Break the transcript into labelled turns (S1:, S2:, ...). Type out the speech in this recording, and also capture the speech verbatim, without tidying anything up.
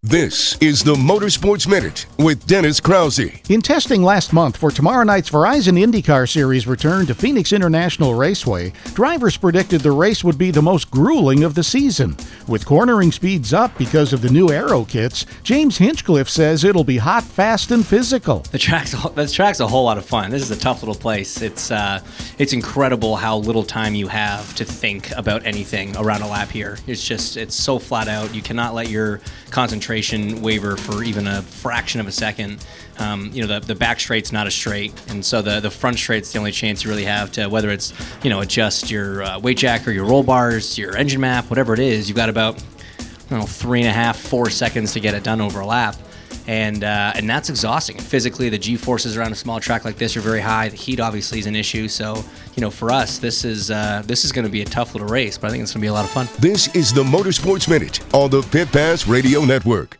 S1: This is the Motorsports Minute with Dennis Krause.
S2: In testing last month for tomorrow night's Verizon IndyCar Series return to Phoenix International Raceway, drivers predicted the race would be the most grueling of the season. With cornering speeds up because of the new aero kits, James Hinchcliffe says it'll be hot, fast, and physical.
S3: The track's the track's a whole lot of fun. This is a tough little place. It's uh, it's incredible how little time you have to think about anything around a lap here. It's just it's so flat out. You cannot let your concentration waver for even a fraction of a second. Um, you know, the, the back straight's not a straight, and so the, the front straight's the only chance you really have to, whether it's, you know, adjust your uh, weight jack or your roll bars, your engine map, whatever it is, you've got about, I don't know, three and a half, four seconds to get it done over a lap. And uh, and that's exhausting. Physically, the G-forces around a small track like this are very high. The heat obviously is an issue. So, you know, for us, this is uh, this is going to be a tough little race, but I think it's going to be a lot of fun.
S1: This is the Motorsports Minute on the Pit Pass Radio Network.